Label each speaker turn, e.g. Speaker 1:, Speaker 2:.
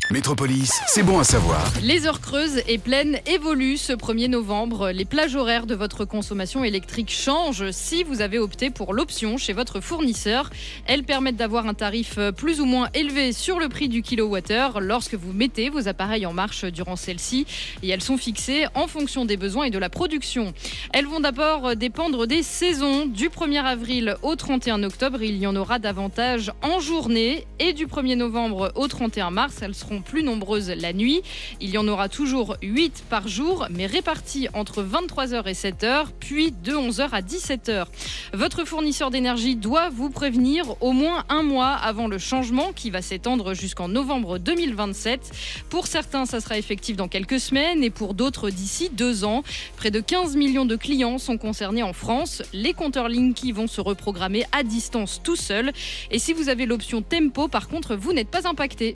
Speaker 1: Métropolis, c'est bon à savoir.
Speaker 2: Les heures creuses et pleines évoluent ce 1er novembre. Les plages horaires de votre consommation électrique changent si vous avez opté pour l'option chez votre fournisseur. Elles permettent d'avoir un tarif plus ou moins élevé sur le prix du kilowattheure lorsque vous mettez vos appareils en marche durant celle-ci. Et elles sont fixées en fonction des besoins et de la production. Elles vont d'abord dépendre des saisons. Du 1er avril au 31 octobre, il y en aura davantage en journée. Et du 1er novembre au 31 mars, elles seront plus nombreuses la nuit. Il y en aura toujours 8 par jour, mais réparties entre 23h et 7h, puis de 11h à 17h. Votre fournisseur d'énergie doit vous prévenir au moins un mois avant le changement qui va s'étendre jusqu'en novembre 2027. Pour certains, ça sera effectif dans quelques semaines et pour d'autres d'ici 2 ans. Près de 15 millions de clients sont concernés en France. Les compteurs Linky vont se reprogrammer à distance tout seuls. Et si vous avez l'option Tempo, par contre, vous n'êtes pas impacté.